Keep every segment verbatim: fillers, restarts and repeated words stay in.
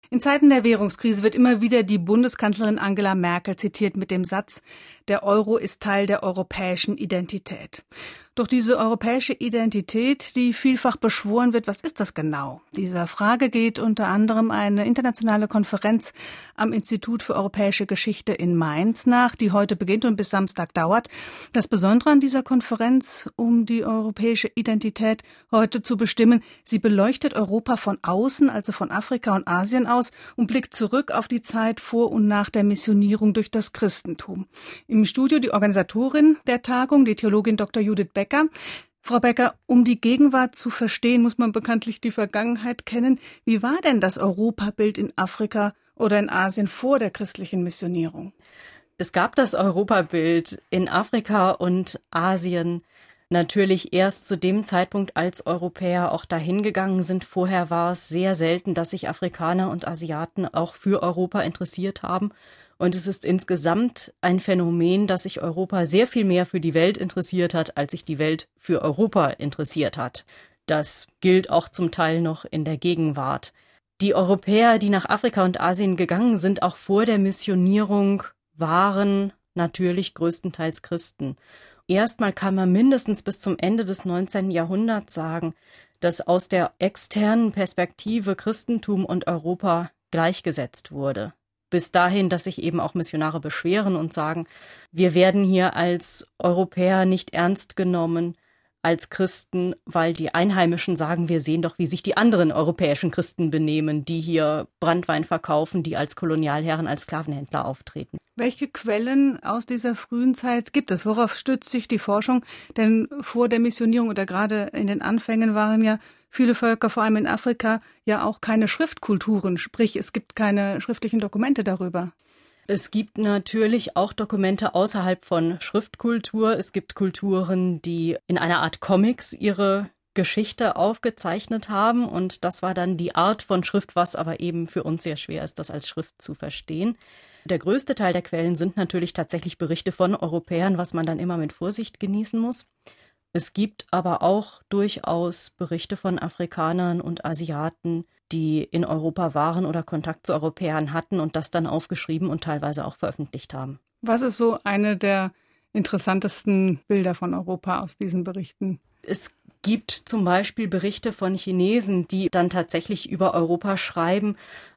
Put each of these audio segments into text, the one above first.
In Zeiten der Währungskrise wird immer wieder die Bundeskanzlerin Angela Merkel zitiert mit dem Satz: Der Euro ist Teil der europäischen Identität. Doch diese europäische Identität, die vielfach beschworen wird, was ist das genau? Dieser Frage geht unter anderem eine internationale Konferenz am Institut für Europäische Geschichte in Mainz nach, die heute beginnt und bis Samstag dauert. Das Besondere an dieser Konferenz, um die europäische Identität heute zu bestimmen: Sie beleuchtet Europa von außen, also von Afrika und Asien aus, und blickt zurück auf die Zeit vor und nach der Missionierung durch das Christentum. Im Studio die Organisatorin der Tagung, die Theologin Doktor Judith Becker. Frau Becker, um die Gegenwart zu verstehen, muss man bekanntlich die Vergangenheit kennen. Wie war denn das Europabild in Afrika oder in Asien vor der christlichen Missionierung? Es gab das Europabild in Afrika und Asien natürlich erst zu dem Zeitpunkt, als Europäer auch dahin gegangen sind. Vorher war es sehr selten, dass sich Afrikaner und Asiaten auch für Europa interessiert haben. Und es ist insgesamt ein Phänomen, dass sich Europa sehr viel mehr für die Welt interessiert hat, als sich die Welt für Europa interessiert hat. Das gilt auch zum Teil noch in der Gegenwart. Die Europäer, die nach Afrika und Asien gegangen sind, auch vor der Missionierung, waren natürlich größtenteils Christen. Erstmal kann man mindestens bis zum Ende des neunzehnten Jahrhunderts sagen, dass aus der externen Perspektive Christentum und Europa gleichgesetzt wurde. Bis dahin, dass sich eben auch Missionare beschweren und sagen, wir werden hier als Europäer nicht ernst genommen, als Christen, weil die Einheimischen sagen, wir sehen doch, wie sich die anderen europäischen Christen benehmen, die hier Branntwein verkaufen, die als Kolonialherren, als Sklavenhändler auftreten. Welche Quellen aus dieser frühen Zeit gibt es? Worauf stützt sich die Forschung? Denn vor der Missionierung oder gerade in den Anfängen waren ja viele Völker, vor allem in Afrika, ja auch keine Schriftkulturen, sprich es gibt keine schriftlichen Dokumente darüber. Es gibt natürlich auch Dokumente außerhalb von Schriftkultur. Es gibt Kulturen, die in einer Art Comics ihre Geschichte aufgezeichnet haben. Und das war dann die Art von Schrift, was aber eben für uns sehr schwer ist, das als Schrift zu verstehen. Der größte Teil der Quellen sind natürlich tatsächlich Berichte von Europäern, was man dann immer mit Vorsicht genießen muss. Es gibt aber auch durchaus Berichte von Afrikanern und Asiaten, die in Europa waren oder Kontakt zu Europäern hatten und das dann aufgeschrieben und teilweise auch veröffentlicht haben. Was ist so eine der interessantesten Bilder von Europa aus diesen Berichten? Es gibt zum Beispiel Berichte von Chinesen, die dann tatsächlich über Europa schreiben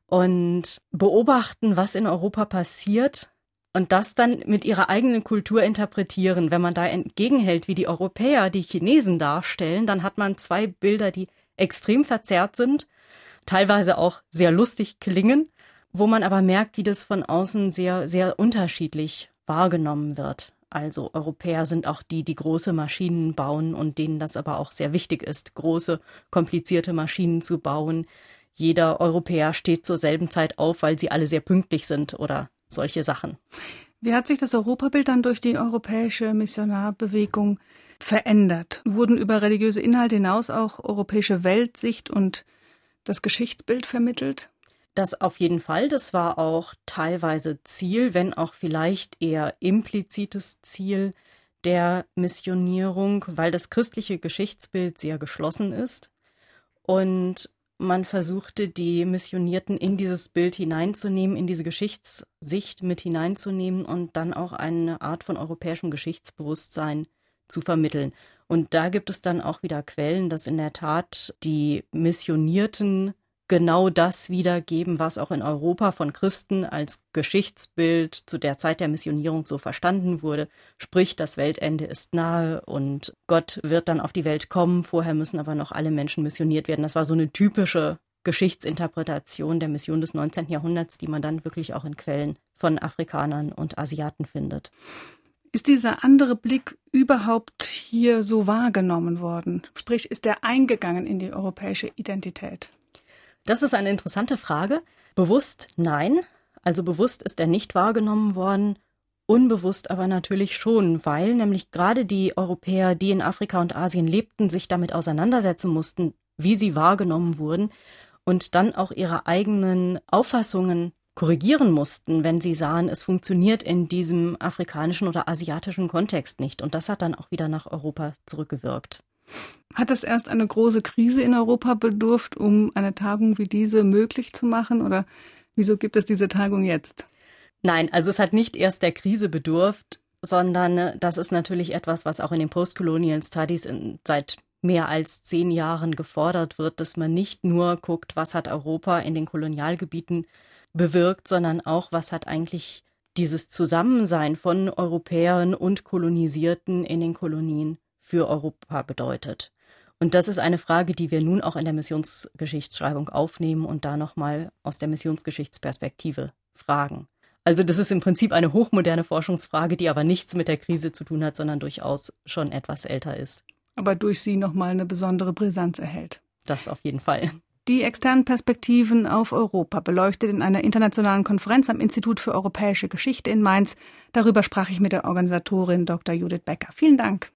und beobachten, was in Europa passiert. Und das dann mit ihrer eigenen Kultur interpretieren. Wenn man da entgegenhält, wie die Europäer die Chinesen darstellen, dann hat man zwei Bilder, die extrem verzerrt sind, teilweise auch sehr lustig klingen, wo man aber merkt, wie das von außen sehr, sehr unterschiedlich wahrgenommen wird. Also Europäer sind auch die, die große Maschinen bauen und denen das aber auch sehr wichtig ist, große, komplizierte Maschinen zu bauen. Jeder Europäer steht zur selben Zeit auf, weil sie alle sehr pünktlich sind oder solche Sachen. Wie hat sich das Europabild dann durch die europäische Missionarbewegung verändert? Wurden über religiöse Inhalte hinaus auch europäische Weltsicht und das Geschichtsbild vermittelt? Das auf jeden Fall. Das war auch teilweise Ziel, wenn auch vielleicht eher implizites Ziel der Missionierung, weil das christliche Geschichtsbild sehr geschlossen ist und man versuchte, die Missionierten in dieses Bild hineinzunehmen, in diese Geschichtssicht mit hineinzunehmen und dann auch eine Art von europäischem Geschichtsbewusstsein zu vermitteln. Und da gibt es dann auch wieder Quellen, dass in der Tat die Missionierten genau das wiedergeben, was auch in Europa von Christen als Geschichtsbild zu der Zeit der Missionierung so verstanden wurde. Sprich, das Weltende ist nahe und Gott wird dann auf die Welt kommen. Vorher müssen aber noch alle Menschen missioniert werden. Das war so eine typische Geschichtsinterpretation der Mission des neunzehnten Jahrhunderts, die man dann wirklich auch in Quellen von Afrikanern und Asiaten findet. Ist dieser andere Blick überhaupt hier so wahrgenommen worden? Sprich, ist er eingegangen in die europäische Identität? Das ist eine interessante Frage. Bewusst nein. Also bewusst ist er nicht wahrgenommen worden. Unbewusst aber natürlich schon, weil nämlich gerade die Europäer, die in Afrika und Asien lebten, sich damit auseinandersetzen mussten, wie sie wahrgenommen wurden und dann auch ihre eigenen Auffassungen korrigieren mussten, wenn sie sahen, es funktioniert in diesem afrikanischen oder asiatischen Kontext nicht. Und das hat dann auch wieder nach Europa zurückgewirkt. Hat es erst eine große Krise in Europa bedurft, um eine Tagung wie diese möglich zu machen? Oder wieso gibt es diese Tagung jetzt? Nein, also es hat nicht erst der Krise bedurft, sondern das ist natürlich etwas, was auch in den Postcolonial Studies in, seit mehr als zehn Jahren gefordert wird, dass man nicht nur guckt, was hat Europa in den Kolonialgebieten bewirkt, sondern auch, was hat eigentlich dieses Zusammensein von Europäern und Kolonisierten in den Kolonien für Europa bedeutet. Und das ist eine Frage, die wir nun auch in der Missionsgeschichtsschreibung aufnehmen und da nochmal aus der Missionsgeschichtsperspektive fragen. Also das ist im Prinzip eine hochmoderne Forschungsfrage, die aber nichts mit der Krise zu tun hat, sondern durchaus schon etwas älter ist. Aber durch sie nochmal eine besondere Brisanz erhält. Das auf jeden Fall. Die externen Perspektiven auf Europa beleuchtet in einer internationalen Konferenz am Institut für Europäische Geschichte in Mainz. Darüber sprach ich mit der Organisatorin Doktor Judith Becker. Vielen Dank.